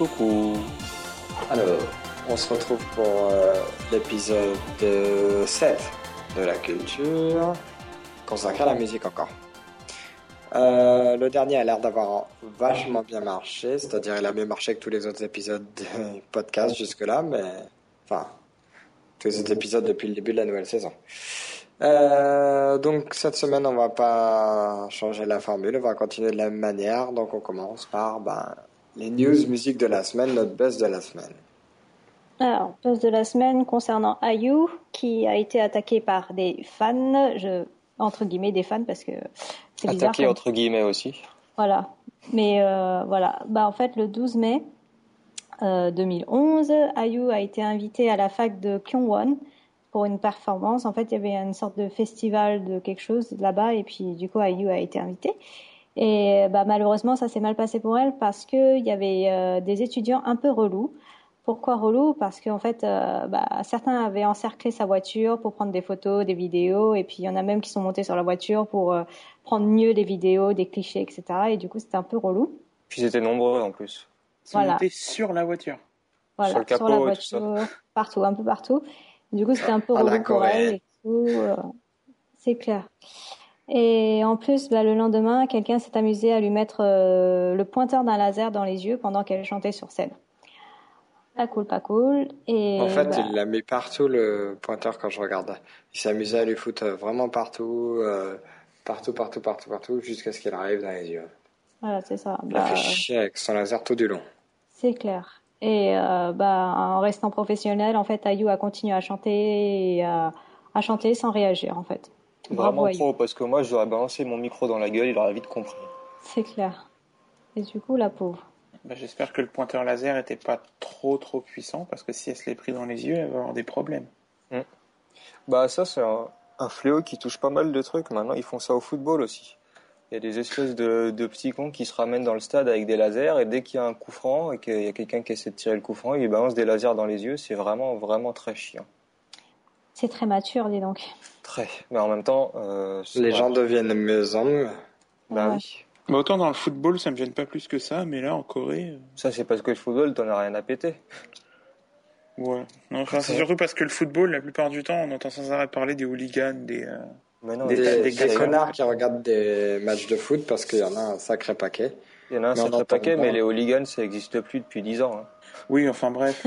Coucou. Alors, on se retrouve pour l'épisode 7 de la culture, consacré à la musique encore. Le dernier a l'air d'avoir vachement bien marché, c'est-à-dire il a mieux marché que tous les autres épisodes du podcast jusque-là, mais enfin, tous les autres épisodes depuis le début de la nouvelle saison. Donc cette semaine, on va pas changer la formule, on va continuer de la même manière. Donc on commence par les news musique de la semaine, notre buzz de la semaine. Alors, buzz de la semaine concernant IU, qui a été attaqué par des fans, entre guillemets des fans parce que c'est bizarre. Attaqué entre guillemets aussi. Voilà. Mais voilà. En fait, le 12 mai 2011, IU a été invité à la fac de Kyungwon pour une performance. En fait, il y avait une sorte de festival de quelque chose là-bas et puis du coup, IU a été invitée. Et malheureusement, ça s'est mal passé pour elle parce que il y avait des étudiants un peu relous. Pourquoi relou? Parce qu'en fait, certains avaient encerclé sa voiture pour prendre des photos, des vidéos, et puis il y en a même qui sont montés sur la voiture pour prendre mieux les vidéos, des clichés, etc. Et du coup, c'était un peu relou. Puis ils étaient nombreux en plus. Ils sont montés sur la voiture. Voilà, sur le capot sur la et voiture, tout ça. partout, un peu partout. Du coup, c'était un peu À la relou pour Corée. elle et tout. C'est clair. Et en plus, le lendemain, quelqu'un s'est amusé à lui mettre le pointeur d'un laser dans les yeux pendant qu'elle chantait sur scène. Pas cool, pas cool. Et En fait, il l'a mis partout le pointeur quand je regardais. Il s'amusait à lui foutre vraiment partout, partout, jusqu'à ce qu'il arrive dans les yeux. Voilà, c'est ça. Il a fait chier avec son laser tout du long. C'est clair. Et en restant professionnel, en fait, IU a continué à chanter et à chanter sans réagir, en fait. Bravo, Vraiment IU. trop, parce que moi j'aurais balancé mon micro dans la gueule, il aurait vite compris. C'est clair. Et du coup, la pauvre. J'espère que le pointeur laser était pas trop puissant, parce que si elle se l'est pris dans les yeux, elle va avoir des problèmes. Ça c'est un fléau qui touche pas mal de trucs. Maintenant ils font ça au football aussi. Il y a des espèces de petits cons qui se ramènent dans le stade avec des lasers, et dès qu'il y a un coup franc et qu'il y a quelqu'un qui essaie de tirer le coup franc, ils balancent des lasers dans les yeux. C'est vraiment vraiment très chiant. C'est très mature, dis donc. Très. Mais en même temps, Les gens deviennent mieux en mieux. Bah Ouais. oui. Autant dans le football, ça me gêne pas plus que ça, mais là, en Corée... Ça c'est parce que le football, t'en as rien à péter. Ouais. Non, c'est surtout parce que le football, la plupart du temps, on entend sans arrêt parler des hooligans, Mais non, Des casseurs. connards qui regardent des matchs de foot parce qu'il y en a un sacré paquet. il y en a un Mais on sacré entend paquet, pas. mais les hooligans ça existe plus depuis 10 ans. Hein. Oui, enfin bref...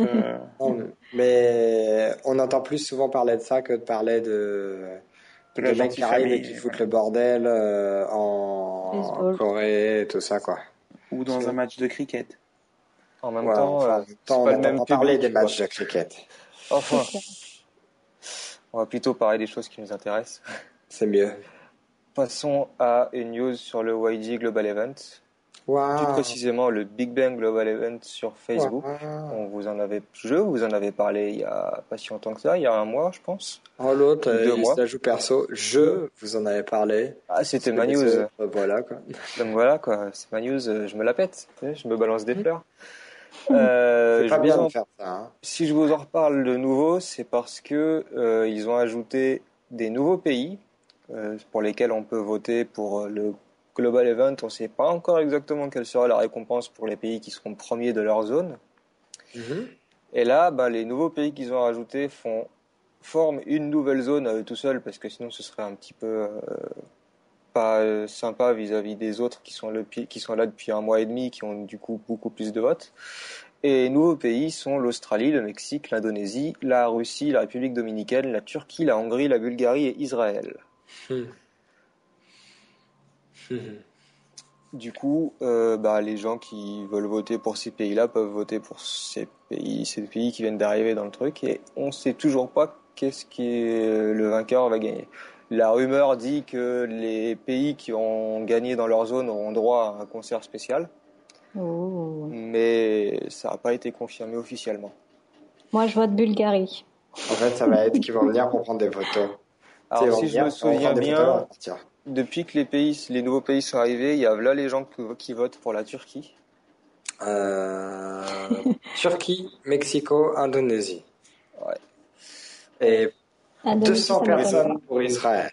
Mais on entend plus souvent parler de ça que de parler de la mecs qui gentille arrivent et famille, qui foutent voilà. le bordel en Baseball. Corée et tout ça, quoi. Ou dans un match de cricket. En même Ouais, temps, enfin, c'est on pas le n'entend même pas parler public, des matchs quoi. de cricket. Enfin, C'est clair. on va plutôt parler des choses qui nous intéressent. C'est mieux. Passons à une news sur le YG Global Event. Plus Waouh. précisément, le Big Bang Global Event sur Facebook. Wow. Je vous en avais parlé il y a pas si longtemps que ça, il y a un mois, je pense. Oh, l'autre, 2 il mois. se la joue perso. Je vous en avais parlé. Ah, c'était Parce ma que news. les autres, voilà, quoi. Donc voilà, quoi. C'est ma news, je me la pète. Je me balance des fleurs. C'est Je pas vous bien en- de faire ça, hein. Si je vous en reparle de nouveau, c'est parce que ils ont ajouté des nouveaux pays pour lesquels on peut voter pour le Global Event. On ne sait pas encore exactement quelle sera la récompense pour les pays qui seront premiers de leur zone. Et là, les nouveaux pays qu'ils ont rajoutés forment une nouvelle zone à eux tout seuls, parce que sinon ce serait un petit peu pas sympa vis-à-vis des autres qui sont là depuis un mois et demi, qui ont du coup beaucoup plus de votes. Et les nouveaux pays sont l'Australie, le Mexique, l'Indonésie, la Russie, la République dominicaine, la Turquie, la Hongrie, la Bulgarie et Israël. Du coup, les gens qui veulent voter pour ces pays-là peuvent voter pour ces pays qui viennent d'arriver dans le truc, et on sait toujours pas qu'est-ce qui est le vainqueur va gagner. La rumeur dit que les pays qui ont gagné dans leur zone auront droit à un concert spécial, Oh. mais ça n'a pas été confirmé officiellement. Moi, je vote Bulgarie. En fait, ça va être qu'ils vont venir pour prendre des photos. Alors, Ils vont si je venir, me on va souviens prendre des photos, on va bien, partir. depuis que les nouveaux pays sont arrivés, il y a là les gens qui votent pour la Turquie. Turquie, Mexico, Indonésie. Ouais. Et Indonésie, 200 ça m'étonne personnes pas. pour Israël.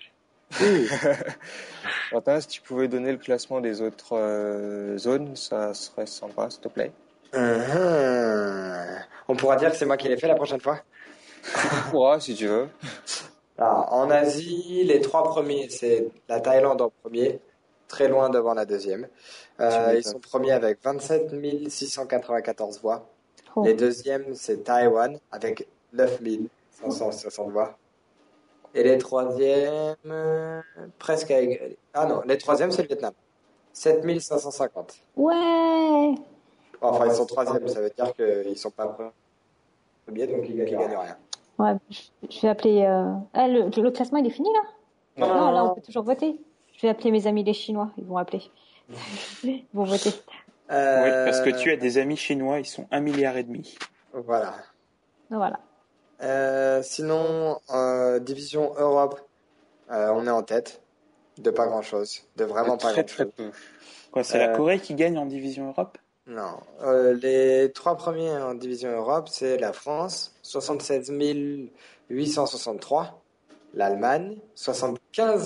Martin, si tu pouvais donner le classement des autres zones, ça serait sympa, s'il te plaît. On pourra dire que c'est moi qui l'ai fait la prochaine fois. Tu pourras si tu veux. Alors, en Asie, les 3 premiers, c'est la Thaïlande en premier, très loin devant la deuxième. Ils sont premiers avec 27 694 voix. Oh. Les deuxièmes, c'est Taïwan avec 9 560 voix. Et les troisièmes, presque à égalité. Ah non, les troisièmes, c'est le Vietnam. 7 550. Ouais. Enfin, ils sont troisièmes, ça veut dire qu'ils sont pas premiers, donc ils gagnent rien. Ouais, je vais appeler. Ah, le classement il est fini là? Non, là on peut toujours voter. Je vais appeler mes amis les Chinois, ils vont appeler. Ils vont voter. Oui, parce que tu as des amis chinois, ils sont 1,5 milliard. Voilà. Voilà. Sinon, division Europe, on est en tête de pas grand-chose, de vraiment pas Très grand-chose. peu. Quoi, c'est la Corée qui gagne en division Europe? Non, les 3 premiers en division Europe, c'est la France, 76 863, l'Allemagne, 75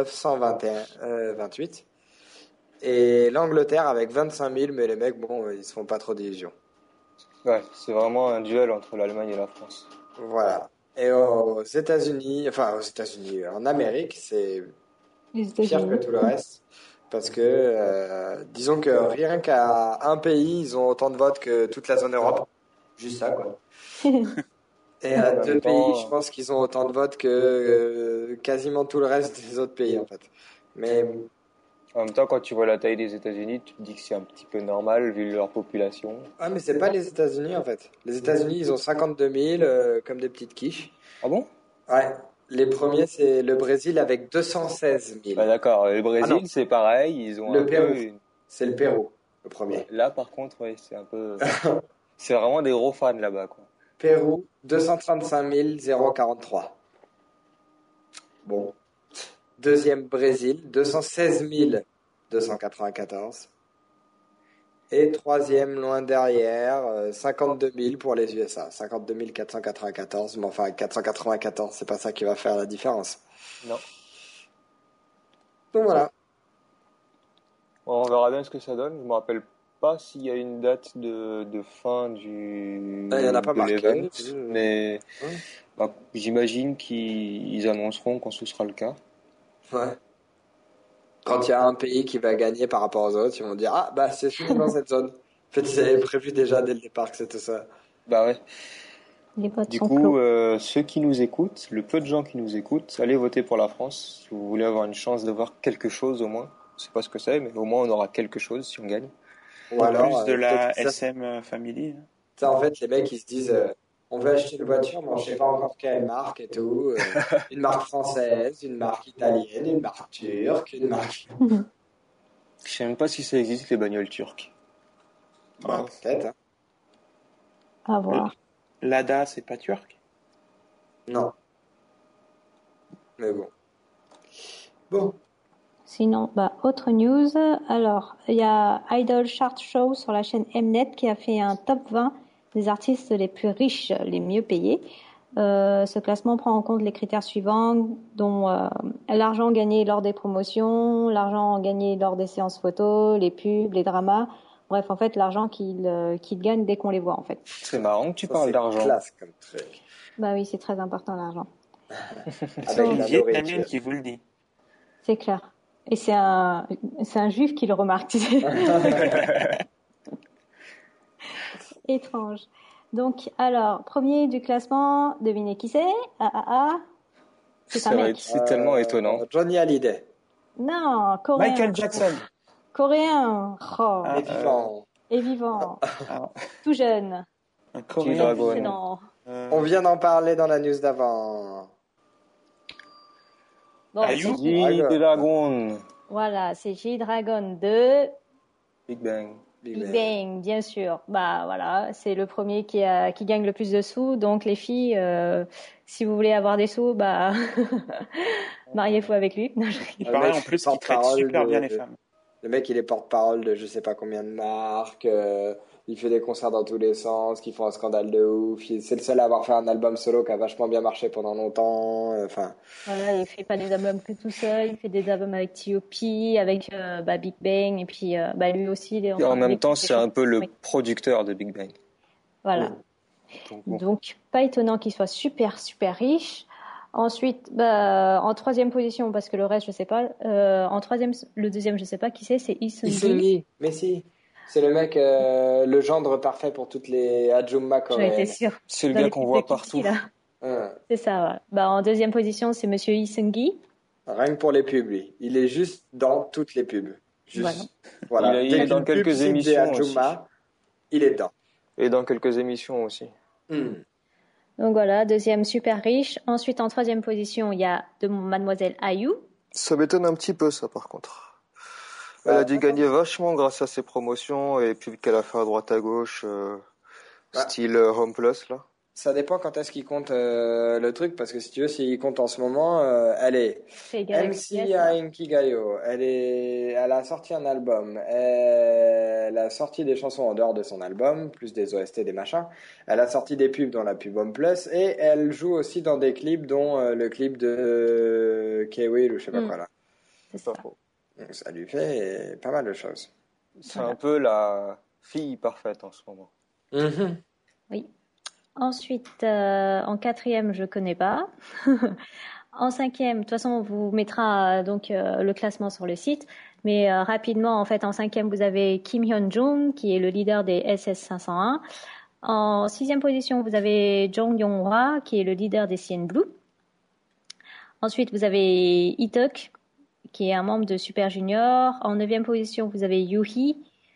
928, et l'Angleterre avec 25 000, mais les mecs, bon, ils se font pas trop d'illusions. Ouais, c'est vraiment un duel entre l'Allemagne et la France. Voilà. Et aux États-Unis, en Amérique, c'est Les pire que États-Unis. tout le reste. Parce que, disons que rien qu'à un pays, ils ont autant de votes que toute la zone Europe. Juste ça, quoi. Et à En 2 même temps, pays, je pense qu'ils ont autant de votes que quasiment tout le reste des autres pays, en fait. Mais En même temps, quand tu vois la taille des États-Unis, tu te dis que c'est un petit peu normal vu leur population. ah, mais c'est pas les États-Unis, en fait. Les États-Unis, ils ont 52 000, comme des petites quiches. Ah bon? Ouais. Les premiers, c'est le Brésil avec 216 000. Bah d'accord, le Ah non. Brésil c'est pareil, ils ont Le un Pérou. peu C'est le Pérou, le premier. Là par contre, ouais, c'est un peu c'est vraiment des gros fans là-bas quoi. Pérou, 235 043. Bon. Deuxième, Brésil, 216 294. Et troisième, loin derrière, 52 000 pour les USA. 52 494. Mais enfin, 494, c'est pas ça qui va faire la différence. Non. Donc voilà. Bon, on verra bien ce que ça donne. Je me rappelle pas s'il y a une date de fin Il y en a pas de marqué. l'event, mais Ouais. bah, j'imagine qu'ils annonceront quand ce sera le cas. Ouais. Quand il y a un pays qui va gagner par rapport aux autres, ils vont dire ah bah c'est fini dans cette zone. En fait, c'est prévu déjà dès le départ que c'était ça. Bah ouais. Les votes Du sont coup, clos. ceux qui nous écoutent, le peu de gens qui nous écoutent, allez voter pour la France. Si vous voulez avoir une chance de voir quelque chose au moins. Je sais pas ce que c'est, mais au moins on aura quelque chose si on gagne. Ou En alors, plus de la peut-être que ça, SM Family. ça, en fait, les mecs ils se disent on veut acheter une voiture, mais on sait pas encore quelle marque et tout. Une marque française, une marque italienne, une marque turque, une marque. Je sais même pas si ça existe les bagnoles turques. Bah, peut-être. Hein. À voir. Lada, c'est pas turc? Non. Mais bon. Bon. Sinon, bah, autre news. Alors, il y a Idol Chart Show sur la chaîne Mnet qui a fait un top 20 des artistes les plus riches, les mieux payés. Ce classement prend en compte les critères suivants, dont l'argent gagné lors des promotions, l'argent gagné lors des séances photos, les pubs, les dramas. Bref, en fait, l'argent qu'ils gagnent dès qu'on les voit, en fait. C'est marrant que tu Ça, parles c'est d'argent. classe comme truc. Bah oui, c'est très important, l'argent. C'est Avec une la Vietnamienne nourriture. qui vous le dit. C'est clair. Et c'est un juif qui le remarque, tu sais. Étrange. Donc, alors, premier du classement, devinez qui c'est? C'est un mec. C'est tellement étonnant. Johnny Hallyday. Non, coréen. Michael Jackson. Coréen. Oh. Et vivant. Et vivant. Ah, Tout jeune. un G-Dragon. Coréen. Excellent. On vient d'en parler dans la news d'avant. Bon, Ayou. G-Dragon. voilà, c'est G-Dragon 2. Big Bang. Big Bang, bien sûr. Bah voilà, c'est le premier qui gagne le plus de sous. Donc les filles, si vous voulez avoir des sous, bah mariez-vous avec lui. Non, je rigole. Il Le paraît mec, en il plus qu'il traite porte-parole super de- bien les femmes. Le mec, il est porte-parole de je sais pas combien de marques. Il fait des concerts dans tous les sens, qui font un scandale de ouf. C'est le seul à avoir fait un album solo qui a vachement bien marché pendant longtemps. Enfin. Voilà, il fait pas des albums que tout seul, il fait des albums avec T.O.P, avec Big Bang, et puis lui aussi, il est en Et en train de même mixer temps, des c'est un peu le chansons. producteur de Big Bang. Voilà. Donc, bon. Donc, pas étonnant qu'il soit super, super riche. Ensuite, en troisième position, parce que le reste, je sais pas. En troisième, le deuxième, je sais pas qui c'est Lee Seung-gi. Mais si. C'est le mec, le gendre parfait pour toutes les Ajumma J'en étais coréennes. sûre. C'est le Dans gars les qu'on clips voit de Kitty, partout. là. C'est ça, ouais. En deuxième position, c'est Monsieur Lee Seung-gi. Rien que pour les pubs, lui. Il est juste dans toutes les pubs. Juste. Voilà. Il est Dès dans qu'une pub quelques cite des émissions aussi. Ajumma, il est dedans. Et dans quelques émissions aussi. Donc voilà, deuxième super riche. Ensuite, en troisième position, il y a Mademoiselle IU. Ça m'étonne un petit peu, ça, par contre. Elle a dû gagner vachement grâce à ses promotions et pubs qu'elle a fait à droite à gauche, style Home Plus, là. Ça dépend quand est-ce qu'il compte le truc, parce que si tu veux, s'il compte en ce moment, elle est MC Inkigayo, elle a sorti un album, elle a sorti des chansons en dehors de son album, plus des OST, des machins, elle a sorti des pubs dans la pub Home Plus, et elle joue aussi dans des clips, dont le clip de K-Will ou je sais pas quoi là. C'est ça. Donc ça lui fait pas mal de choses. C'est un peu la fille parfaite en ce moment. Oui. Ensuite, en quatrième, je connais pas. En cinquième, de toute façon, on vous mettra le classement sur le site. Mais rapidement, en fait, en cinquième, vous avez Kim Hyun-jung, qui est le leader des SS501. En sixième position, vous avez Jong Yong-hwa, qui est le leader des CN Blue. Ensuite, vous avez Itok, qui est un membre de Super Junior. En neuvième position, vous avez Yui,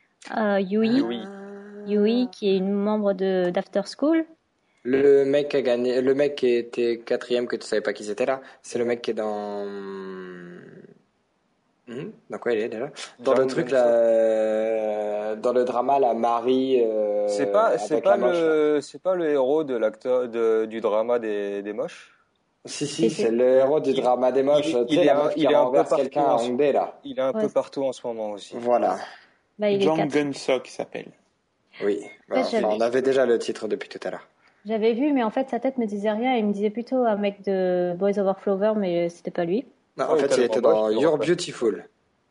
qui est une membre d'After School. Le mec qui a gagné, le mec qui était quatrième, que tu savais pas qui c'était là, c'est le mec qui est dans quoi il est déjà? Dans le truc là, dans le drama la Marie. C'est pas le héros de l'acteur du drama des moches. Si, c'est le héros du drama des moches. Il est un peu partout. Quelqu'un à Hongdae là. Il est un peu partout en ce moment aussi. Voilà. Jang Gun-sok il s'appelle. Oui. On avait déjà le titre depuis tout à l'heure. J'avais vu, mais en fait, sa tête me disait rien. Il me disait plutôt un mec de Boys Over Flower, mais c'était pas lui. Non, en fait, il était dans You're Beautiful.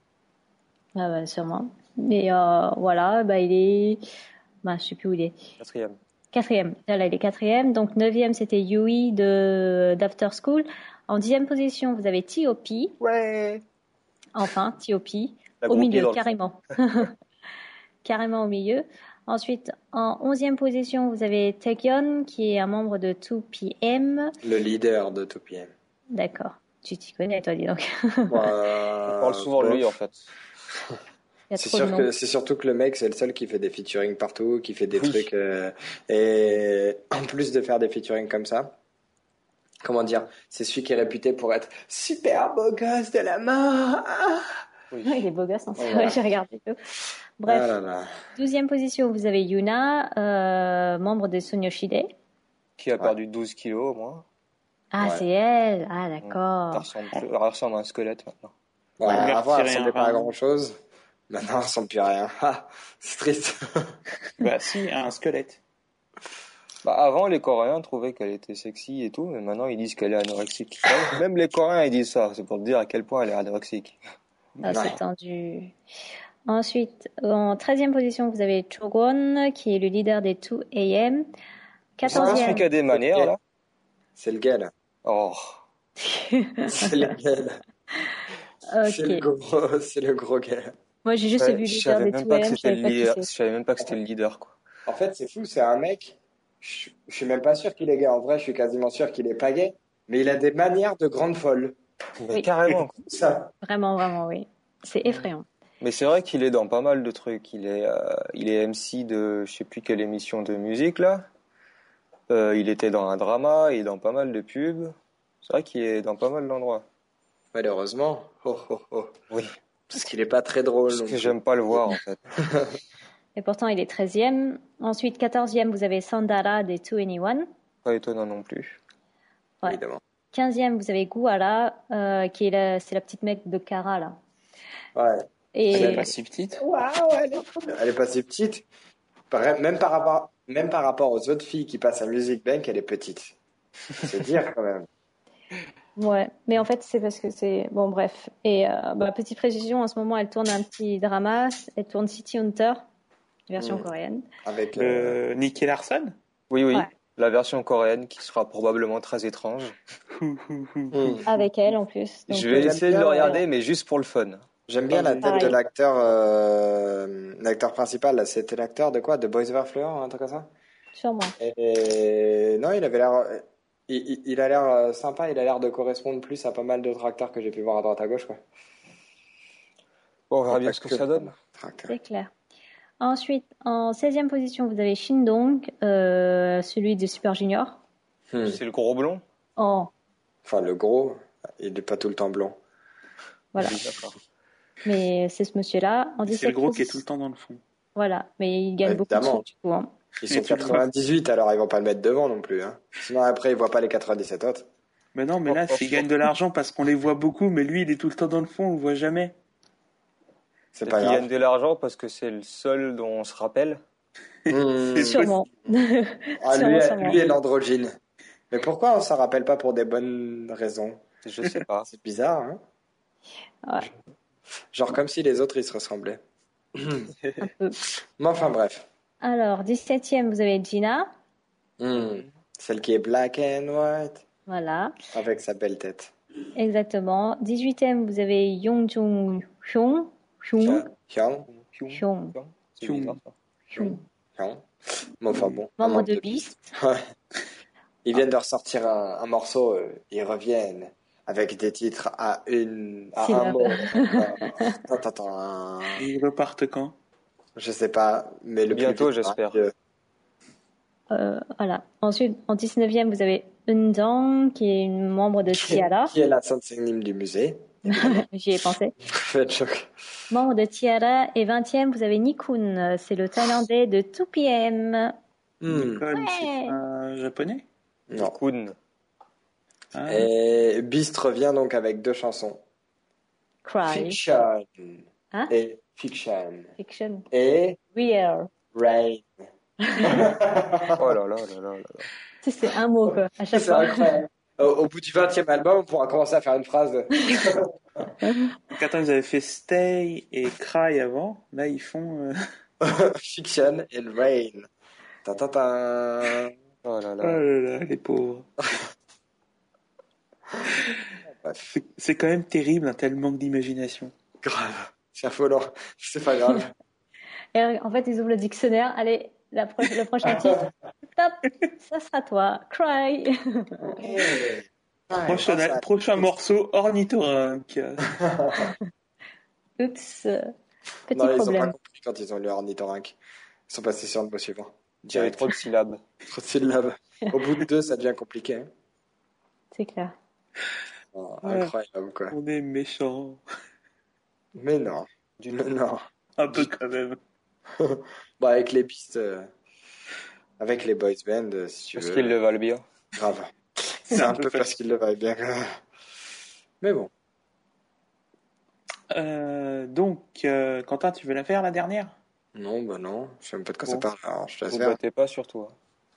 Ah sûrement. Mais voilà, il est... je sais plus où il est. Quatrième. Là, il est quatrième. Donc, neuvième, c'était Yui d'After School. En dixième position, vous avez T.O.P. Ouais. Enfin, T.O.P. Au milieu, carrément. Carrément au milieu. Ensuite, en 11e position, vous avez Taekyon, qui est un membre de 2PM. Le leader de 2PM. D'accord. Tu t'y connais, toi, dis donc. On parle souvent de lui, en fait. C'est surtout que le mec, c'est le seul qui fait des featuring partout, qui fait des trucs. Et en plus de faire des featuring comme ça, comment dire, c'est celui qui est réputé pour être super beau gosse de la mort. Oui. Il est beau gosse, hein, c'est vrai, j'ai regardé tout. Bref, 12e position, vous avez Yuna, membre de Sonyoshide. Qui a perdu 12 kilos au moins. Ah, c'est elle. Ah, d'accord. Elle ressemble à un squelette maintenant. Ouais, avant, elle ressemblait pas à grand chose. Maintenant, elle ressemble plus à rien. C'est triste. Si, un squelette. Avant, les Coréens trouvaient qu'elle était sexy et tout, mais maintenant, ils disent qu'elle est anorexique. Même les Coréens, ils disent ça. C'est pour te dire à quel point elle est anorexique. C'est tendu. Ensuite, en 13e position, vous avez Chogon, qui est le leader des 2AM. 14e. C'est qui a des manières, là. C'est le gars, là. Oh. C'est le gars, là. Okay. C'est le gros gars. Moi, j'ai juste vu le leader des 2AM. Je savais même pas que c'était le leader, quoi. En fait, c'est fou, c'est un mec. Je suis même pas sûr qu'il est gay. En vrai, je suis quasiment sûr qu'il est pas gay. Mais il a des manières de grande folle. Oui. Carrément. Ça. Vraiment, oui. C'est effrayant. Mais c'est vrai qu'il est dans pas mal de trucs. Il est MC de je sais plus quelle émission de musique là. Il était dans un drama, il est dans pas mal de pubs. C'est vrai qu'il est dans pas mal d'endroits. Malheureusement. Oui. Parce qu'il est pas très drôle. Parce que j'aime pas le voir en fait. Et pourtant il est 13e. Ensuite 14e vous avez Sandara des 2NE1. Pas étonnant non plus. Ouais. Évidemment. 15e vous avez Guara qui est c'est la petite mec de Kara là. Ouais. Et... Elle est pas si petite. Waouh, elle est pas si petite. Même par rapport aux autres filles qui passent à Music Bank, elle est petite. C'est dire quand même. Ouais, mais en fait, c'est parce que c'est... Bon, bref. Et petite précision, en ce moment, elle tourne un petit drama. Elle tourne City Hunter, version coréenne. Avec Nicky Larson. Oui, Ouais. la version coréenne qui sera probablement très étrange. Avec elle, en plus. Donc, Je vais essayer de le regarder, ouais. mais juste pour le fun. J'aime bien la tête Pareil. de l'acteur principal. Là. C'était l'acteur de quoi? De Boys Over Flower, un truc comme ça? Sûrement. Et non, il avait l'air... Il a l'air sympa, il a l'air de correspondre plus à pas mal d'autres acteurs que j'ai pu voir à droite à gauche, quoi. Bon, on verra bien ce que ça donne. C'est clair. Ensuite, en 16e position, vous avez Shin Dong, celui de Super Junior. C'est le gros blond. Oh, Enfin, le gros, il n'est pas tout le temps blond. voilà. Oui, d'accord. Mais c'est ce monsieur-là. En C'est le 17e gros qui est tout position. le temps dans le fond. Voilà. Mais il gagne beaucoup de Évidemment. sous, du coup. Hein. Ils sont Et tu le 98, alors ils vont pas le mettre devant non plus. Hein. Sinon, après, ils voient pas les 97 autres. Mais non, mais là, il gagne de l'argent parce qu'on les voit beaucoup, mais lui, il est tout le temps dans le fond, on le voit jamais. C'est Peut-être pas qu'il grave. gagne de l'argent parce que c'est le seul dont on se rappelle. C'est Sûrement. Ah, Sûrement. lui est l'androgyne. Mais pourquoi on s'en rappelle pas pour des bonnes raisons? Je sais pas. C'est bizarre, hein? Ouais, Genre comme si les autres, ils se ressemblaient. un peu. Mais enfin, bref. Alors, 17e, vous avez Gina. Celle qui est black and white, Voilà. avec sa belle tête. Exactement. 18e, vous avez Yong Jung Hyun. Hyun. Hyun. C'est bizarre, ça. Hyun. Mais enfin bon. Membre un de membre Beast. Ouais. Ils viennent de ressortir un morceau, ils reviennent avec des titres à un Syllabe. mot. Attends. Et ils repartent quand? Je sais pas, mais le Bientôt, plus vite, j'espère. mieux. Voilà. Ensuite, en 19e, vous avez Eun qui est une membre de Tiara. Qui est la sainte synonyme du musée. J'y ai pensé. Faites choc. Membre de Tiara. Et 20e, vous avez Nikun. C'est le Thaïlandais de 2PM. Nikon, c'est un japonais? Non. Kun. Ah. Et Beast revient donc avec 2 chansons. Cry. Fiction. Hein? Et Fiction. Fiction. Et Real. Rain. Oh là là là là là. Tu sais, c'est un mot, quoi, à chaque C'est fois. incroyable. Au bout du 20e album, on pourra commencer à faire une phrase de... Donc, attends, ils avaient fait Stay et Cry avant. Là, ils font... Fiction and Rain. Ta-ta-ta. Oh là Oh là. là là, les pauvres. Bref. C'est quand même terrible, un tel manque d'imagination. Grave. C'est affolant. C'est pas grave. Et en fait, ils ouvrent le dictionnaire. Allez, le prochain titre. Top, ça sera toi. Cry. Prochain morceau, Ornithorynque. Oups. Petit Non, ils ont pas problème. compris quand ils ont lu Ornithorynque. Ils sont passés sur le mot suivant. Il y avait trop de syllabes. Trop de syllabes. Au bout de 2, ça devient compliqué. Hein. C'est clair. Oh, incroyable, quoi. On est méchants. Mais non. Non. Un peu quand même. Bon, avec les pistes... Avec les boys band, si tu Parce veux. qu'ils le valent bien. Grave. C'est un peu parce qu'il le va bien. Mais bon. Donc, Quentin, tu veux la faire, la dernière? Non, bah non. Je sais même pas de quoi ça Bon. parle. Alors, je te laisse Vous faire. battez pas sur toi.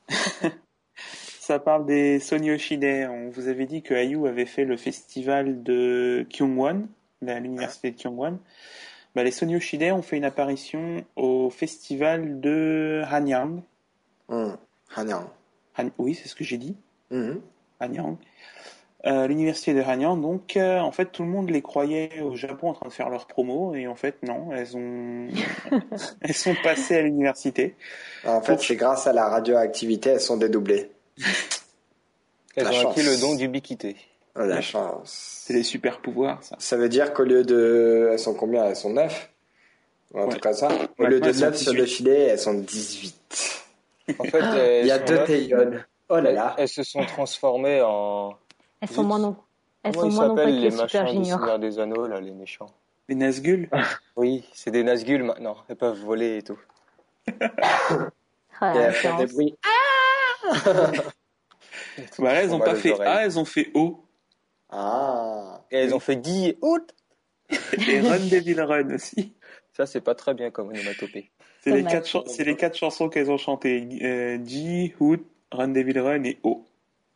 Ça parle des Sony Yoshide. On vous avait dit que IU avait fait le festival de Kyungwon, à l'université de Kyungwon. Bah, les Sony Yoshide ont fait une apparition au festival de Hanyang. Hanyang. Oui, c'est ce que j'ai dit. Mhm. Hanyang. L'université de Hanyang, donc, en fait, tout le monde les croyait au Japon en train de faire leur promo, et en fait, non, elles sont passées à l'université. En fait, c'est grâce à la radioactivité, elles sont dédoublées. Elles La ont acquis chance. le don d'ubiquité. Oh, la chance. C'est les super pouvoirs, ça. Ça veut dire qu'au lieu de... Elles sont combien? Elles sont 9? Ou un Ouais. truc comme ça. Au Ouais, lieu de elles sont 9 sur 18. le filet, elles sont 18. En fait, Il y a elles sont 2 là. Taeyeon. Oh là là. Elles se sont transformées en... Elles sont moins non. Elles Comment sont ils moins nombreuses s'appellent que les les machins Super du Junior. Seigneur des Anneaux, là, les méchants? Les Nazgûl. Oui, c'est des Nazgûl maintenant. Elles peuvent voler et tout. Ah, Et la elles font des différence. bruits. Bah là, elles ont On va pas les fait oreilles. A, elles ont fait O. Ah. Et elles ont fait Guy et Out. Et Run Devil Run aussi. Ça, c'est pas très bien comme onomatopée. C'est les 4 chansons qu'elles ont chantées. G, Hoot, Run Devil Run et O.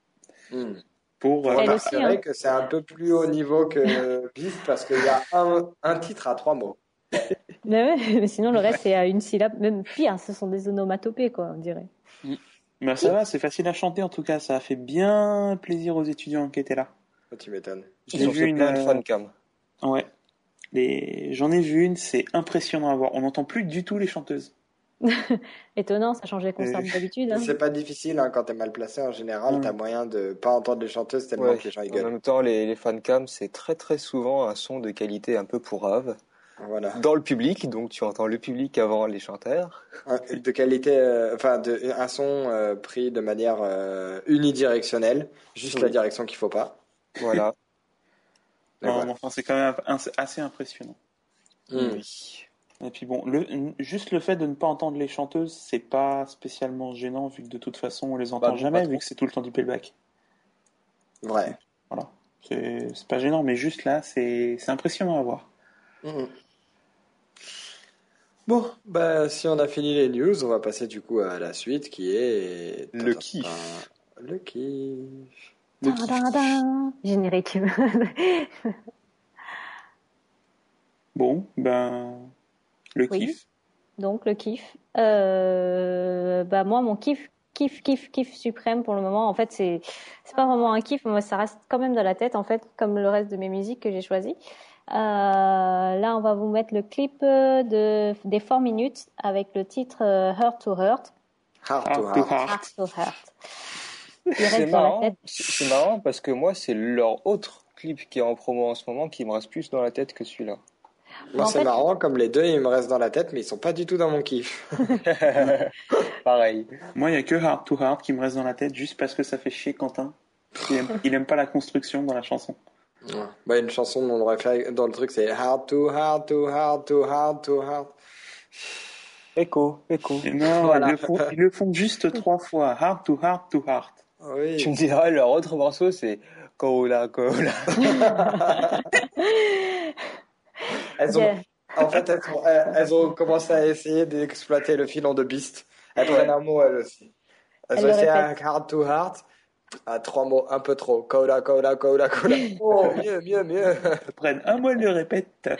C'est vrai que c'est un peu plus haut niveau que Beast parce qu'il y a un titre à 3 mots. Mais sinon, le reste, c'est à une syllabe. Même pire, ce sont des onomatopées, quoi, on dirait. Mais ça va, c'est facile à chanter en tout cas. Ça a fait bien plaisir aux étudiants qui étaient là. Oh, tu m'étonnes. J'ai vu plein de fancam. Ouais. J'en ai vu une, c'est impressionnant à voir. On n'entend plus du tout les chanteuses. Étonnant, ça change les concerts d'habitude. Hein. C'est pas difficile quand t'es mal placé en général, t'as moyen de pas entendre les chanteuses tellement que les gens y gueulent. En même temps, les fancam, c'est très très souvent un son de qualité un peu pourrave. Voilà. Dans le public, donc tu entends le public avant les chanteurs. De qualité, un son pris de manière unidirectionnelle, juste la direction qu'il faut pas. Voilà. Enfin, c'est quand même assez impressionnant. Oui. Et puis bon, juste le fait de ne pas entendre les chanteuses, c'est pas spécialement gênant vu que de toute façon on les entend jamais vu que c'est tout le temps du playback. Ouais. Voilà. C'est pas gênant, mais juste là, c'est impressionnant à voir. Bon, si on a fini les news, on va passer du coup à la suite qui est le kiff. Le kiff. Générique. Bon, le kiff. Donc le kiff. Moi, mon kiff suprême pour le moment. En fait, c'est pas vraiment un kiff, mais ça reste quand même dans la tête, en fait, comme le reste de mes musiques que j'ai choisies. Là, on va vous mettre le clip des 4 minutes avec le titre Heart to Heart. Heart to Heart. C'est marrant parce que moi, c'est leur autre clip qui est en promo en ce moment qui me reste plus dans la tête que celui-là. Moi, c'est marrant, comme les deux, ils me restent dans la tête, mais ils sont pas du tout dans mon kiff. Pareil. Moi, il n'y a que Heart to Heart qui me reste dans la tête juste parce que ça fait chier Quentin. Il aime pas la construction dans la chanson. Une chanson dont le truc, c'est Heart to Heart to Heart to Heart to Heart. Écho. Et non, voilà. ils le font juste 3 fois. Heart to Heart to Heart. Oui. Tu me diras, leur autre morceau, c'est Kola. Elles ont commencé à essayer d'exploiter le filon de Beast. Elles prennent un mot, elles aussi. Elles ont essayé un Heart to Heart. 3 mots, un peu trop. Kola. Oh, mieux. Elles prennent un mot, elles le répètent.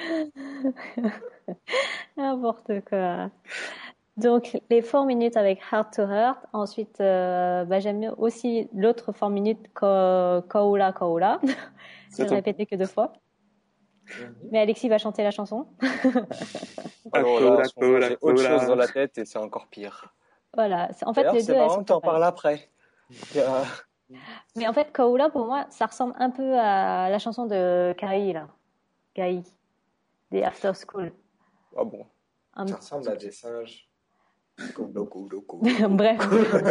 N'importe quoi. Donc, les 4 minutes avec Heart to Heart. Ensuite, j'aime aussi l'autre 4 minutes, Kola. Je l'ai répété que 2 fois. Mais Alexis va chanter la chanson. Alors là, j'ai autre chose dans la tête et c'est encore pire. Voilà. En fait, les deux, c'est marrant, t'en parles après. Mais en fait, Koula, pour moi, ça ressemble un peu à la chanson de Kai, là. Kai, des After School. Ah bon? Ça ressemble à des singes. Bref.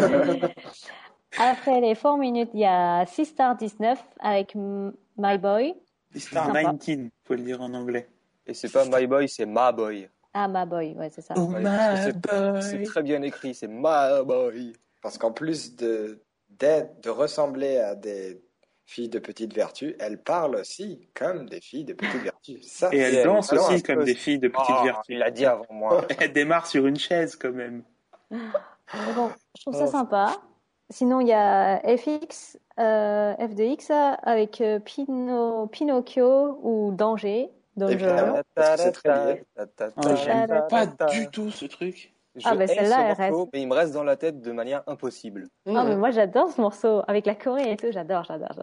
Après les 4 minutes, il y a Sistar 19 avec My Boy. Sistar 19, faut le dire en anglais. Et c'est pas My Boy, c'est Ma Boy. Ah, My Boy, ouais, c'est ça. Oh, My Boy. C'est très bien écrit, c'est My Boy. Parce qu'en plus de ressembler à des filles de petite vertu, elles parlent aussi comme des filles de petite vertu. Ça, et elles dansent aussi comme des filles de petite vertu. Il l'a dit avant moi. Elle démarre sur une chaise quand même. Bon, je trouve ça sympa. Sinon, il y a FX, F2X avec Pinocchio ou Danger. Évidemment, parce que c'est très lié. J'aime pas du tout ce truc. Celle-là, elle reste. Mais il me reste dans la tête de manière impossible. Mais moi, j'adore ce morceau. Avec la choré et tout, j'adore.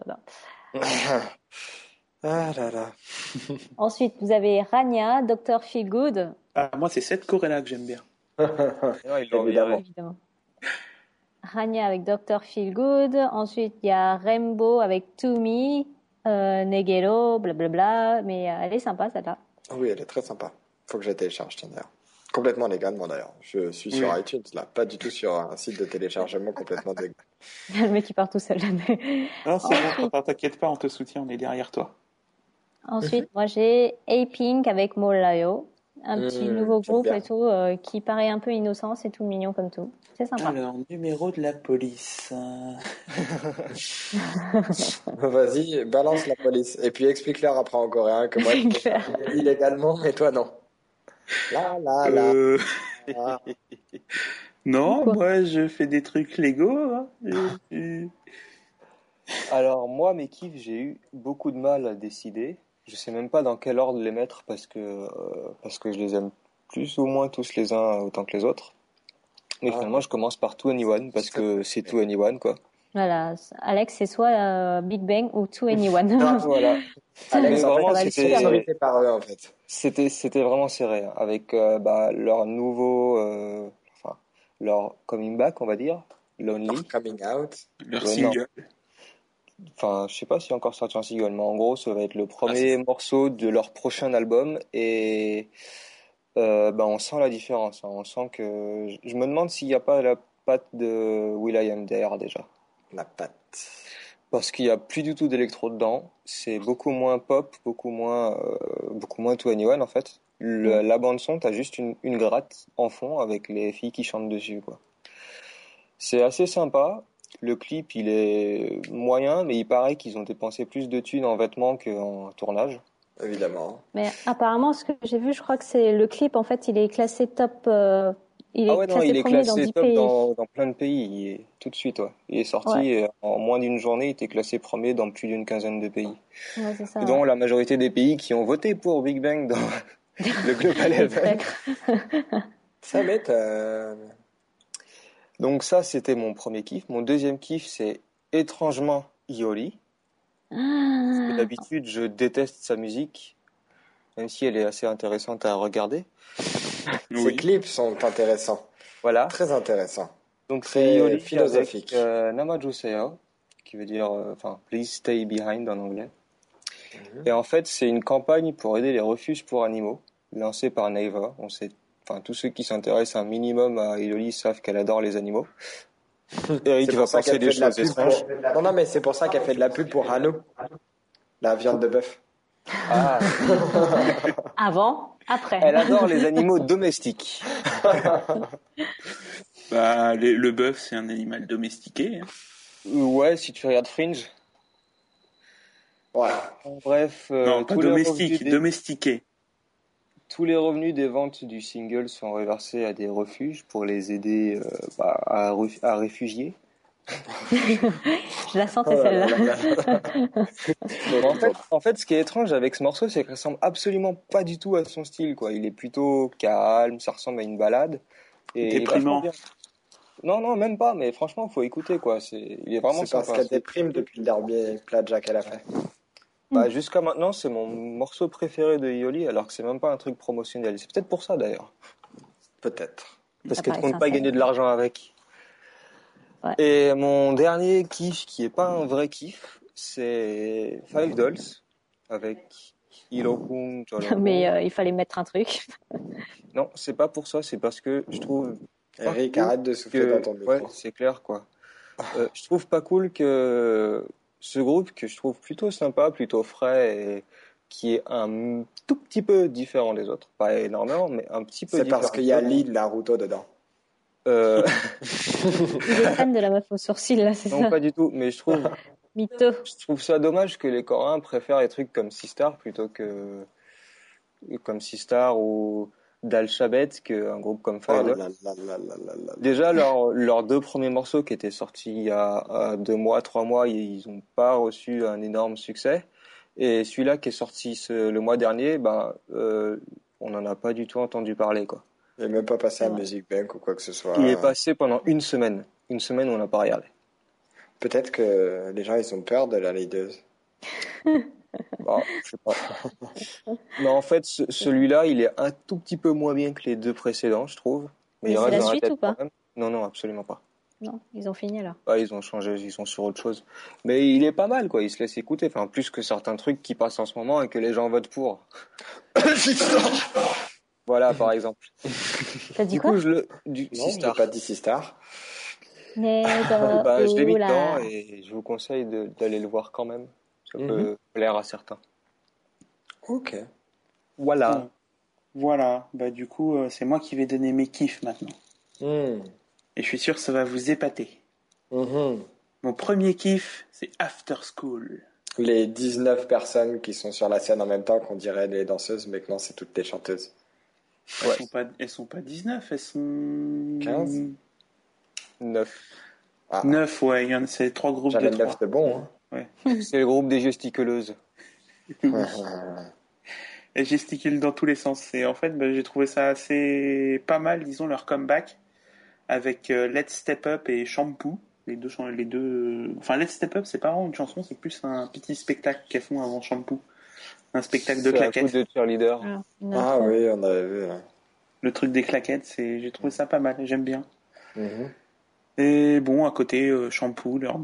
Ah là là. Ensuite, vous avez Rania, Dr. Feelgood. Moi, c'est cette choré-là que j'aime bien. Non, il l'ont viré. Évidemment. Rania avec Dr. Feelgood. Ensuite, il y a Rainbow avec To Me, Negero, blablabla. Mais elle est sympa, celle-là. Oui, elle est très sympa. Faut que je la télécharge, tiens d'ailleurs. Complètement légalement d'ailleurs. Je suis sur iTunes là, pas du tout sur un site de téléchargement complètement légal. Le mec qui part tout seul. Non, c'est bon, t'inquiète pas, on te soutient, on est derrière toi. Ensuite, moi j'ai A-Pink avec Molayo, un petit nouveau groupe et tout, qui paraît un peu innocent, c'est tout mignon comme tout. C'est sympa. Alors, numéro de la police. Vas-y, balance la police. Et puis explique-leur après en coréen que moi, illégalement, mais toi non. Non, Quoi moi je fais des trucs Lego. Hein. Alors moi, mes kiffs, j'ai eu beaucoup de mal à décider. Je sais même pas dans quel ordre les mettre parce que je les aime plus ou moins tous les uns autant que les autres. Mais Ah, finalement, je commence par 2NE1 parce que c'est 2NE1 quoi. Voilà, Alex, c'est soit Big Bang ou 2NE1. Voilà. Alex, Mais en fait, vraiment, Ça va aller super vite. sponsorisé par eux, en fait. c'était vraiment serré hein, avec leur nouveau, enfin leur coming back, on va dire, Leur Lonely. coming out. Leur Ouais, non, single. enfin, je sais pas si encore sorti en single, mais en gros, ça va être le Ah, premier morceau de leur prochain album et on sent la différence. Hein. On sent que je me demande s'il n'y a pas la patte de will.i.am derrière déjà, La patte. parce qu'il y a plus du tout d'électro dedans. C'est beaucoup moins pop, beaucoup moins 2NE1 en fait. La bande son, t'as juste une gratte en fond avec les filles qui chantent dessus quoi. C'est assez sympa. Le clip, il est moyen, mais il paraît qu'ils ont dépensé plus de thunes en vêtements qu'en tournage. Évidemment. Mais apparemment, ce que j'ai vu, je crois que c'est le clip, en fait, il est classé top, il Ah est ouais, non, classé il est premier dans classé 10 top pays. dans plein de pays, tout de suite, ouais. Il est Ouais, sorti en moins d'une journée, il était classé premier dans plus d'une quinzaine de pays. ouais, c'est ça, ouais. Dont la majorité des pays qui ont voté pour Big Bang dans le Global Event. Ça m'étonne. Donc ça, c'était mon premier kiff. Mon deuxième kiff, c'est étrangement Ioli. Parce que Ah, d'habitude, je déteste sa musique, même si elle est assez intéressante à regarder. Ces Oui. clips sont intéressants. Voilà. Très intéressants. Donc c'est Très Ioli avec philosophiques. Namajuseo, qui veut dire, Please Stay Behind en anglais. Mhm. Et en fait, c'est une campagne pour aider les refuges pour animaux, lancée par Naeva. Tous ceux qui s'intéressent un minimum à Ioli savent qu'elle adore les animaux. Eric C'est va pour ça penser qu'elle des fait de la choses pub étranges. pour... Non, non, mais c'est pour ça qu'elle fait de la pub pour Hano, la viande de bœuf. Ah, avant, après. elle adore les animaux domestiques. Bah, le bœuf, c'est un animal domestiqué. Hein. Ouais, si tu regardes Fringe. Ouais. Bref, Non, pas domestique, domestiqué. tous les revenus des ventes du single sont reversés à des refuges pour les aider à réfugier. Je la sentais Oh là là celle-là. là là. En fait, ce qui est étrange avec ce morceau, c'est qu'il ressemble absolument pas du tout à son style, quoi. Il est plutôt calme, ça ressemble à une balade. Et il est vachement Déprimant. bien. Non, non, même pas, mais franchement, faut écouter, quoi. Il est vraiment C'est parce sympa. qu'elle déprime depuis le dernier plagiat qu'elle a fait. Jusqu'à maintenant, c'est mon morceau préféré de Ioli, alors que c'est même pas un truc promotionnel. C'est peut-être pour ça, d'ailleurs. Peut-être. Parce Ça qu'elle paraît compte pas sincère. gagner de l'argent avec. Ouais. Et mon dernier kiff, qui est pas un vrai kiff, c'est Five Dolls, avec Hirokun Jolongo. Mais il fallait mettre un truc. Non, c'est pas pour ça, c'est parce que je trouve pas Eric, cool arrête de souffler dans ton micro. Ouais, c'est clair, quoi. Je trouve pas cool que ce groupe, que je trouve plutôt sympa, plutôt frais, et qui est un tout petit peu différent des autres. Pas énormément, mais un petit peu C'est différent. parce qu'il y a Lee de Naruto dedans. Euh, Il est fan de la meuf aux sourcils, là, c'est non, ça. pas du tout, mais Mytho. je trouve ça dommage que les Coréens préfèrent les trucs comme Sistar plutôt que comme Sistar ou Dalshabet qu'un groupe comme Oh Five là Dolls. là là là là là. Déjà, leurs deux premiers morceaux qui étaient sortis il y a 2 mois, 3 mois, ils ont pas reçu un énorme succès. Et celui-là qui est sorti le mois dernier, on n'en a pas du tout entendu parler, quoi. Il n'est même pas passé à Ouais. Music Bank ou quoi que ce soit. Il est passé pendant une semaine. Une semaine où on n'a pas regardé. Peut-être que les gens, ils ont peur de la leaduse. Bon, je sais pas. Mais en fait, celui-là, il est un tout petit peu moins bien que les deux précédents, je trouve. Mais Mais il c'est reste la dans la suite tête ou pas quand même. Non, non, absolument pas. Non, ils ont fini alors. Ils ont changé, ils sont sur autre chose. Mais il est pas mal, quoi. Il se laisse écouter. Enfin, plus que certains trucs qui passent en ce moment et que les gens votent pour. Voilà, par exemple. T'as dit Du quoi? coup, Non, j'ai Sistar. pas dit Sistar. Je l'ai mis dedans Oula. et je vous conseille d'aller le voir quand même. Ça Mhm. peut plaire à certains. Ok. Voilà. Voilà. Bah, du coup, c'est moi qui vais donner mes kiffs maintenant. Hmm. Et je suis sûr que ça va vous épater. Mhm. Mon premier kiff, c'est After School. Les 19 personnes qui sont sur la scène en même temps, qu'on dirait les danseuses, mais que non, c'est toutes des chanteuses. Elles sont pas 19, elles sont 15. 9. 9, ouais, c'est 3 groupes de 3. 9 de bon. Hein. Ouais. C'est le groupe des gesticuleuses. Elles gesticulent dans tous les sens. Et en fait, j'ai trouvé ça assez pas mal, disons, leur comeback avec Let's Step Up et Shampoo. Enfin, Let's Step Up, c'est pas vraiment une chanson, c'est plus un petit spectacle qu'elles font avant Shampoo. Un spectacle de claquettes. C'est un coup de cheerleader. Oui, on avait vu. Hein. Le truc des claquettes, j'ai trouvé ça pas mal, j'aime bien. Et bon, à côté, Shampoo, leur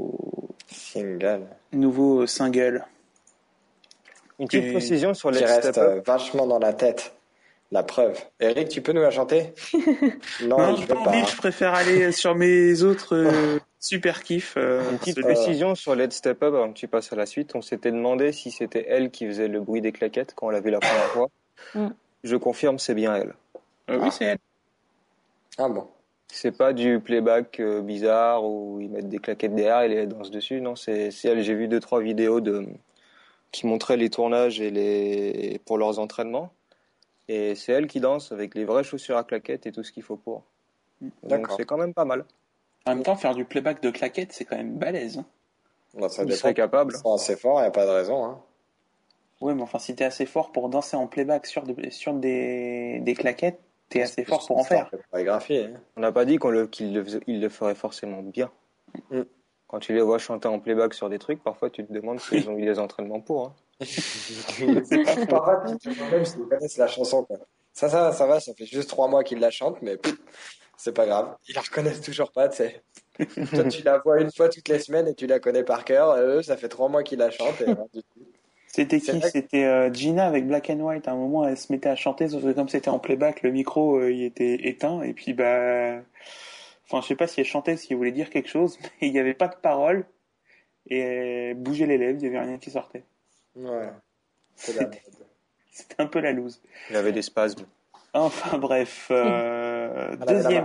nouveau single. Une petite précision sur Let's Step Up. Qui reste vachement dans la tête. La preuve. Eric, tu peux nous la chanter? Non, je peux pas. Je préfère aller sur mes autres super kiffs. Une petite précision sur Let's Step Up avant que tu passes à la suite. On s'était demandé si c'était elle qui faisait le bruit des claquettes quand on l'a vu la première fois. Je confirme, c'est bien elle. Oui, c'est elle. Ah bon. C'est pas du playback bizarre où ils mettent des claquettes derrière et les dansent dessus. Non, c'est elle. J'ai vu 2-3 vidéos qui montraient les tournages pour leurs entraînements. Et c'est elle qui danse avec les vraies chaussures à claquettes et tout ce qu'il faut pour. Donc c'est quand même pas mal. En même temps, faire du playback de claquettes, c'est quand même balèze. Bah, ça il serait capable. Ils sont assez forts, il n'y a pas de raison. Hein. Oui, mais enfin, si t'es assez fort pour danser en playback sur des claquettes, t'es assez fort pour en faire. On n'a pas dit qu'il le ferait forcément bien. Quand tu les vois chanter en playback sur des trucs, parfois tu te demandes s'ils ont eu des entraînements pour. Hein. C'est pas parfois, même s'ils connaissent la chanson. Quoi. Ça va, ça fait juste 3 mois qu'ils la chantent, mais c'est pas grave. Ils la reconnaissent toujours pas, tu sais. Toi, tu la vois une fois toutes les semaines et tu la connais par cœur. Eux, ça fait 3 mois qu'ils la chantent. Et, C'était qui? C'était Gina avec Black and White. À un moment, elle se mettait à chanter, sauf que comme c'était en playback, le micro il était éteint. Et puis, enfin, je sais pas si elle chantait, si elle voulait dire quelque chose, mais il n'y avait pas de parole. Et elle bougeait les lèvres, il n'y avait rien qui sortait. Ouais. C'était un peu la loose. Il avait des spasmes. Enfin, bref. Deuxième.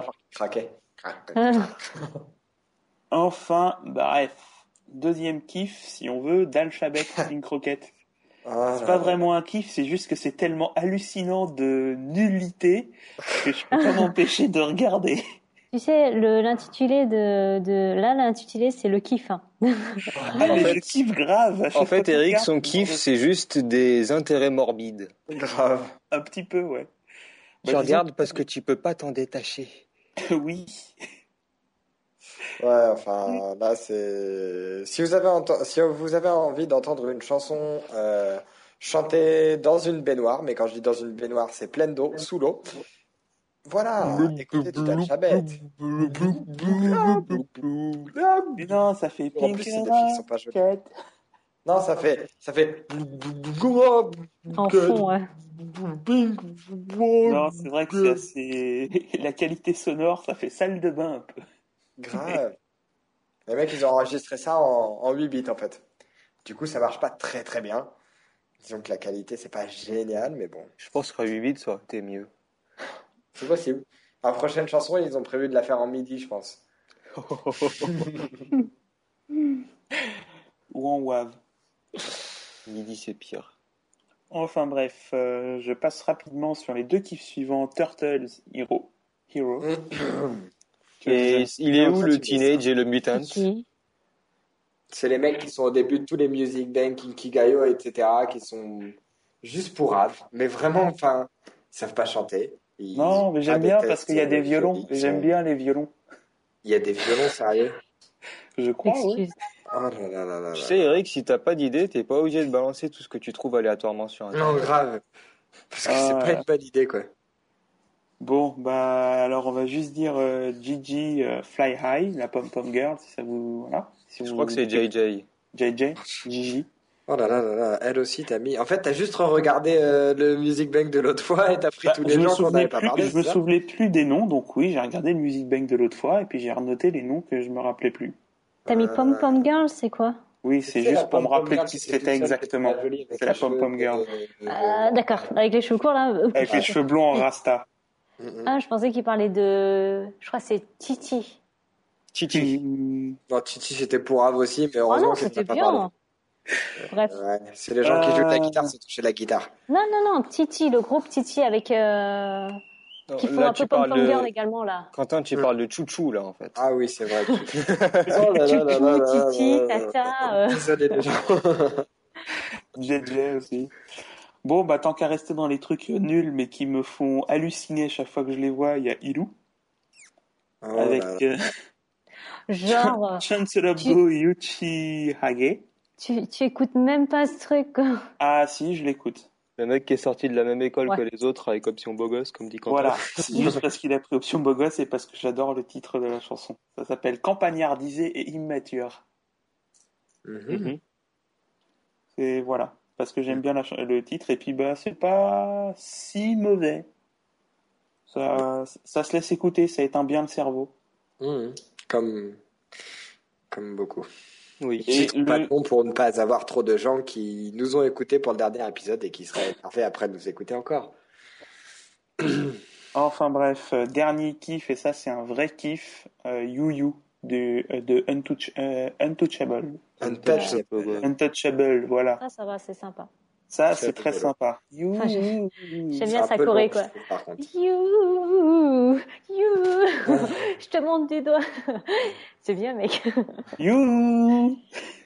Enfin, bref. Deuxième kiff, si on veut, d'Alphabet Pink Rocket. C'est pas vraiment un kiff, c'est juste que c'est tellement hallucinant de nullité que je peux pas m'empêcher de regarder. Tu sais, l'intitulé l'intitulé, c'est le kiff. Hein. Je kiffe grave. En fait, Eric, son kiff, c'est juste des intérêts morbides. Grave. Un petit peu, ouais. Tu regardes parce que tu peux pas t'en détacher. Oui. Ouais, enfin, là, c'est... Si vous avez envie d'entendre une chanson chantée dans une baignoire, mais quand je dis dans une baignoire, c'est pleine d'eau, sous l'eau. Voilà, écoutez du Alphabet. Mais non, ça fait En plus, c'est des filles qui sont pas jolies. Non, ça fait... En fond, ouais. Non, c'est vrai que c'est la qualité sonore, ça fait salle de bain un peu. Grave. Les mecs, ils ont enregistré ça en 8 bits, en fait. Du coup, ça marche pas très très bien. Disons que la qualité, c'est pas génial, mais bon. Je pense qu'à 8 bits, ça aurait été mieux. C'est possible. La prochaine chanson, ils ont prévu de la faire en MIDI, je pense. Ou en WAV. MIDI, c'est pire. Enfin bref, je passe rapidement sur les 2 kiffs suivants. Turtles, Hero. Et il est où le Teenage et le Mutant? C'est les mecs qui sont au début de tous les Music Bank, Inkigayo, etc., qui sont juste pour rap. Mais vraiment, enfin, ils savent pas chanter. Non, mais j'aime bien parce qu'il y a des violons. J'aime bien les violons. Il y a des violons, sérieux? Je crois, oui. Oh là là. Tu sais, Eric, si t'as pas d'idée, t'es pas obligé de balancer tout ce que tu trouves aléatoirement sur Internet. Non, grave. Parce que c'est pas une bonne idée, quoi. Bon, alors on va juste dire Gigi Fly High, la Pom Pom Girl, si ça vous... Voilà. Je crois que c'est JJ. Gigi. Oh là là, elle aussi t'as mis... En fait, t'as juste regardé le Music Bank de l'autre fois et t'as pris tous les gens qu'on n'avait pas parlé. Je me souvenais plus des noms, donc oui, j'ai regardé le Music Bank de l'autre fois et puis j'ai renoté les noms que je me rappelais plus. T'as mis Pom Pom Girl, c'est quoi? Oui, c'est juste pour me rappeler qui c'était exactement. C'est la Pom Pom Girl. D'accord, avec les cheveux courts là. Avec les cheveux blonds en rasta. Ah, je pensais qu'il parlait de... Je crois que c'est Titi. Titi. Non, Titi c'était pour Ave aussi, mais heureusement non, c'était pas bien. parlé. Bref. Ouais, c'est les gens qui jouent de la guitare sans toucher la guitare. Non, Titi, le groupe Titi avec Non, qui font là, un peu tu parles Pom Pom Girl de... également là. Quentin, tu parles de Chouchou, là, en fait. Ah oui, c'est vrai. Oh là là là Chouchou, là là Titi, là là. Tata. Désolé les gens. JJ aussi. Bon, bah, tant qu'à rester dans les trucs nuls, mais qui me font halluciner chaque fois que je les vois, il y a Ilou, Oh avec là là. Genre, Chancelobo Yuchihage. tu écoutes même pas ce truc, quoi. Ah si, je l'écoute. Le mec qui est sorti de la même école Ouais. que les autres avec option beau gosse, comme dit Quentin. Voilà, c'est juste parce qu'il a pris option beau gosse et parce que j'adore le titre de la chanson. Ça s'appelle Campagnardisé et immature. Mhm. Et voilà, parce que j'aime bien le titre et puis bah c'est pas si mauvais. Ça se laisse écouter, ça éteint bien le cerveau. Mhm. Comme beaucoup. Oui. Et C'est pas bon pour ne pas avoir trop de gens qui nous ont écoutés pour le dernier épisode et qui seraient énervés après de nous écouter encore. Enfin bref, dernier kiff, et ça c'est un vrai kiff, You You de Untouchable. Untouchable, voilà. Ça va, c'est sympa. Ça, C'est c'est très rigolo. sympa. You, Enfin, j'aime bien C'est sa un peu choré, long, quoi. je trouve, par contre. You, je te montre du doigt. C'est bien, mec. You.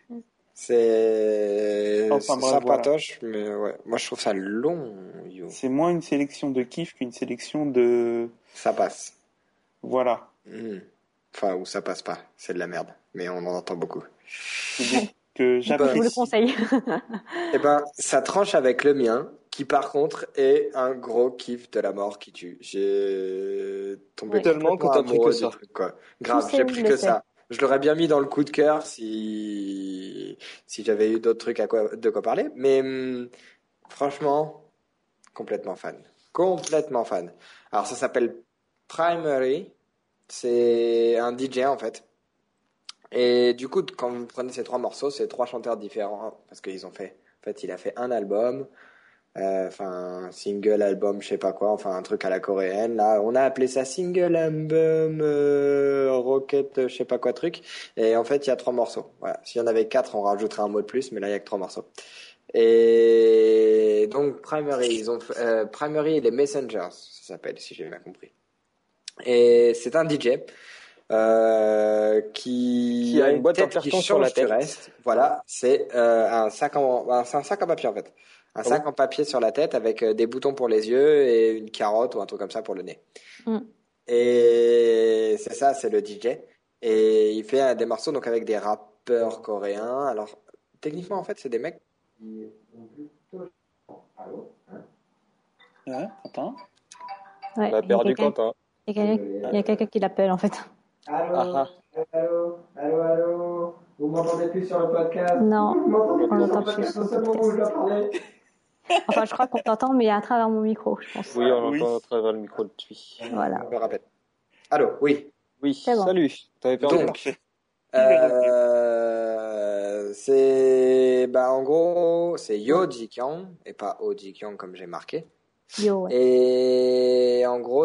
C'est Enfin, bref, sympatoche, mais ouais. Moi, je trouve ça long, You. C'est moins une sélection de kiff qu'une sélection de... Ça passe. Voilà. Enfin, ou ça passe pas. C'est de la merde. Mais on en entend beaucoup. Que j'apprécie. Je vous le conseille. Eh ben, ça tranche avec le mien, qui par contre est un gros kiff de la mort qui tue. J'ai tombé Oui. Tellement que complètement t'as pris amoureux que du ça. truc, quoi. Grave, sais, j'ai je pris le que sais. ça. Je l'aurais bien mis dans le coup de cœur si j'avais eu d'autres trucs de quoi parler. Mais franchement, complètement fan. Complètement fan. Alors ça s'appelle Primary. C'est un DJ en fait. Et du coup, quand vous prenez ces trois morceaux, c'est trois chanteurs différents parce qu'ils ont fait. En fait, il a fait un album, enfin single album, je sais pas quoi, enfin un truc à la coréenne. Là, on a appelé ça single album Rocket, je sais pas quoi truc. Et en fait, il y a trois morceaux. Voilà. S'il y en avait quatre, on rajouterait un mot de plus, mais là, il y a que trois morceaux. Et donc Primary, ils ont Primary et les Messengers, ça s'appelle, si j'ai bien compris. Et c'est un DJ. Qui a une boîte en tête qui carton sur la change du tête. reste. Voilà, c'est un sac en papier en fait. Un sac en papier sur la tête avec des boutons pour les yeux et une carotte ou un truc comme ça pour le nez. Et c'est ça, c'est le DJ. Et il fait des morceaux donc avec des rappeurs coréens. Alors techniquement en fait, c'est des mecs qui ont plutôt... Allô, hein? Ouais, attends. Ouais, On a perdu Quentin. Il y a quelqu'un qui l'appelle, en fait. Allô, allô. Vous m'entendez plus sur le podcast? Non, Vous m'entendez on plus sur n'entend le plus podcast sur au le seul moment où je dois parler? Enfin, je crois qu'on t'entend, mais à travers mon micro, je pense. Oui, on entend à travers le micro de Tui. Voilà. Je me rappelle. Allô, oui. Oui, C'est bon. salut. T'avais perdu. Donc, c'est, en gros, c'est Yo Ji Kyung et pas Oh Ji Kyung comme j'ai marqué. Yo, ouais. Et en gros,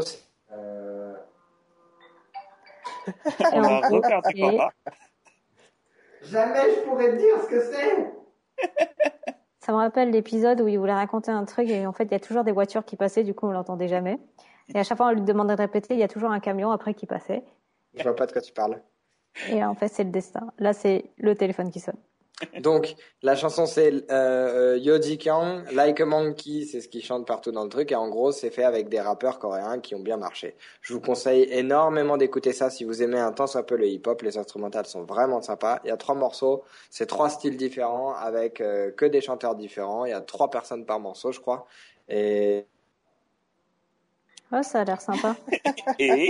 On en a gros, reperdu c'est- Quentin. jamais je pourrais te dire ce que c'est. Ça me rappelle l'épisode où il voulait raconter un truc et en fait, il y a toujours des voitures qui passaient, du coup, on l'entendait jamais. Et à chaque fois, on lui demandait de répéter, il y a toujours un camion après qui passait. Je vois pas de quoi tu parles. Et en fait, c'est le destin. Là, c'est le téléphone qui sonne. Donc, la chanson c'est Yo Ji Kyung, Like a Monkey, c'est ce qu'ils chantent partout dans le truc, et en gros, c'est fait avec des rappeurs coréens qui ont bien marché. Je vous conseille énormément d'écouter ça si vous aimez un tant soit peu le hip-hop. Les instrumentales sont vraiment sympas. Il y a trois morceaux, c'est trois styles différents avec que des chanteurs différents. Il y a 3 personnes par morceau, je crois. Et Ouais, ça a l'air sympa. Et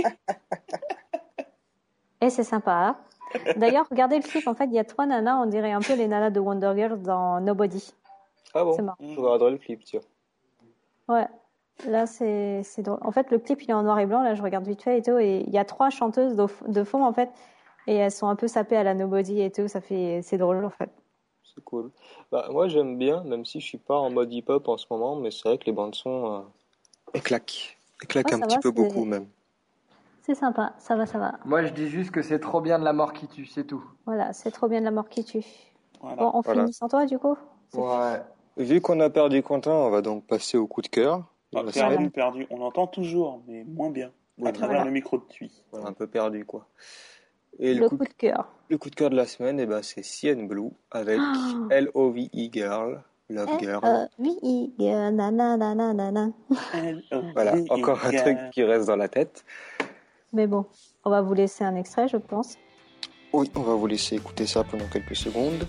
Et c'est sympa. Hein. D'ailleurs, regardez le clip. En fait, il y a 3 nanas, on dirait un peu les nanas de Wonder Girls dans Nobody. Ah bon? C'est marrant. Je regarderai le clip, tiens. Ouais. Là, c'est drôle. En fait, le clip, il est en noir et blanc. Là, je regarde vite fait et tout. Et il y a 3 chanteuses de fond, en fait. Et elles sont un peu sapées à la Nobody et tout. C'est drôle, en fait. C'est cool. Moi, j'aime bien, même si je suis pas en mode hip-hop en ce moment, mais c'est vrai que les bandes son claquent. Elles claquent Ouais, un ça petit va, peu c'est- beaucoup, même. C'est sympa. Ça va, ça va. moi, je dis juste que c'est trop bien de la mort qui tue, c'est tout. Voilà, c'est trop bien de la mort qui tue. Voilà. Bon, on Voilà. finit sans toi, du coup. Ouais. Vu qu'on a perdu Quentin, on va donc passer au coup de cœur. de la Voilà. semaine. Perdu. On l'entend toujours, mais moins bien. Oui, À travers voilà. le micro de Tui. Voilà, un peu perdu, quoi. Et Le coup de cœur. le coup de cœur de la semaine, eh ben, c'est CN Blue avec LOVE Girl, Love Girl. Oui, nanana. Voilà, encore un truc qui reste dans la tête. Mais bon, on va vous laisser un extrait, je pense. Oui, on va vous laisser écouter ça pendant quelques secondes.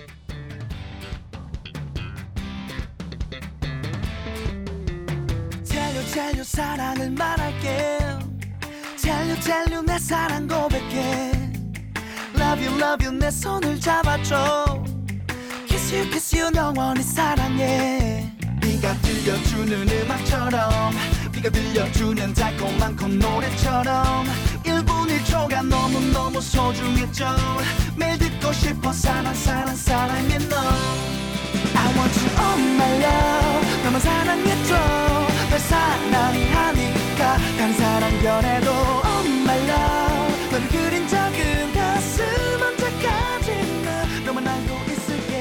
잘려 사랑을 말할게 잘려 내 사랑 고백해 Love you 내 손을 잡아줘 Kiss you 영원히 사랑해 네가 들려주는 음악처럼 네가 들려주는 달콤한 콧노래처럼 1분 1초가 너무너무 소중했죠 매일 듣고 싶어 사랑해 너 I want you all my love 너만 사랑해줘 널 사랑하니까 다른 사람 변해도 Oh my love 너를 그린 적은 가슴 언제까지 너만 알고 있을게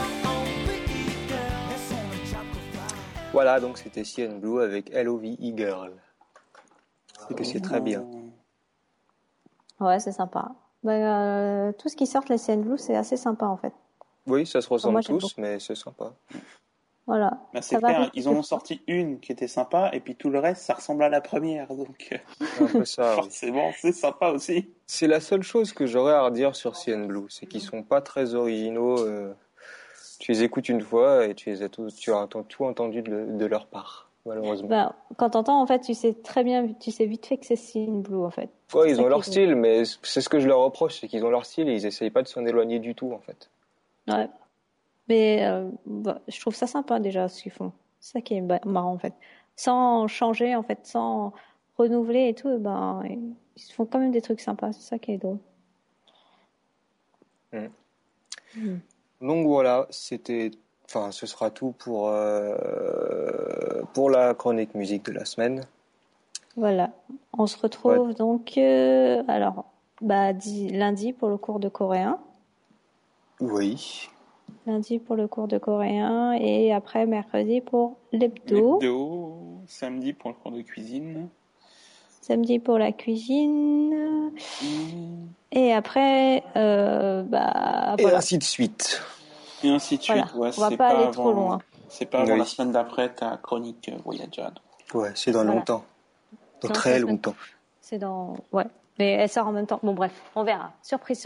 내 손을 잡고 fly Voilà, donc c'était CN Blue avec LOVE Girl. Et que c'est très bien. Ouais, c'est sympa. Tout ce qui sort les CN Blue, c'est assez sympa en fait. Oui, ça se ressemble moi, j'aime tous, mais c'est sympa. Voilà. Bah, Ça c'est va clair, vite. ils en ont sorti une qui était sympa, et puis tout le reste, ça ressemble à la première. Donc, Un peu ça, oui. forcément, c'est sympa aussi. C'est la seule chose que j'aurais à redire sur CN Blue, c'est qu'ils sont pas très originaux. Tu les écoutes une fois et tu as tout entendu de leur part, malheureusement. Quand t'entends, en fait, tu sais vite fait que c'est CN Blue en fait. Ouais, ils ça ont qui leur est style, mais c'est ce que je leur reproche, c'est qu'ils ont leur style et ils essayent pas de s'en éloigner du tout, en fait. Ouais. Mais je trouve ça sympa déjà ce qu'ils font. C'est ça qui est marrant en fait. Sans changer en fait, sans renouveler et tout, ils font quand même des trucs sympas. C'est ça qui est drôle. Donc voilà, ce sera tout pour la chronique musique de la semaine. Voilà. On se retrouve donc lundi pour le cours de coréen. Oui. Lundi pour le cours de coréen et après mercredi pour l'hebdo. Samedi pour le cours de cuisine. Samedi pour la cuisine. Et après, Et voilà. ainsi de suite. Et ainsi de suite. Voilà. Ouais, On va c'est pas aller avant, trop loin. C'est pas avant Oui. la semaine d'après ta chronique Voyageade. Ouais, c'est dans Voilà. longtemps. Dans Non, très c'est- longtemps. C'est dans... Ouais. Mais elle sort en même temps. Bon, bref, on verra. Surprise.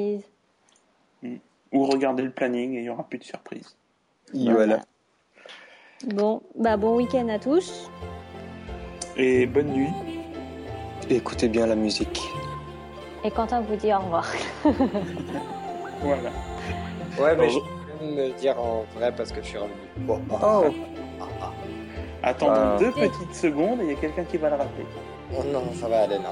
Ou regardez le planning et il y aura plus de surprises. Voilà. Bon, bon week-end à tous. Et bonne nuit. Écoutez bien la musique. Et Quentin vous dit au revoir. Voilà. Ouais, mais Alors, je peux me le dire en vrai parce que je suis revenu. Bon. Oh. Attendons Ah. 2 petites secondes et il y a quelqu'un qui va le rappeler. Oh non, ça va aller, non.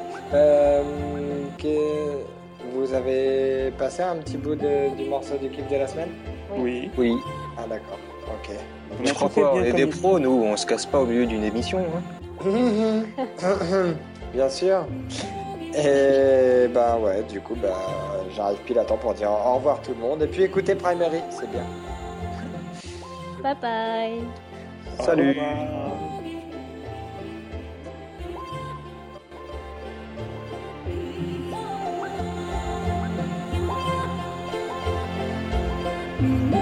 Vous avez passé un petit bout du morceau du clip de la semaine? Oui. Oui. Ah d'accord, ok. Je crois quoi, on est des pros, nous, on se casse pas au milieu d'une émission. Hein. Bien sûr. Et ouais, du coup, j'arrive pile à temps pour dire au revoir tout le monde. Et puis écoutez Primary, c'est bien. Bye bye. Salut. Au revoir. Thank you.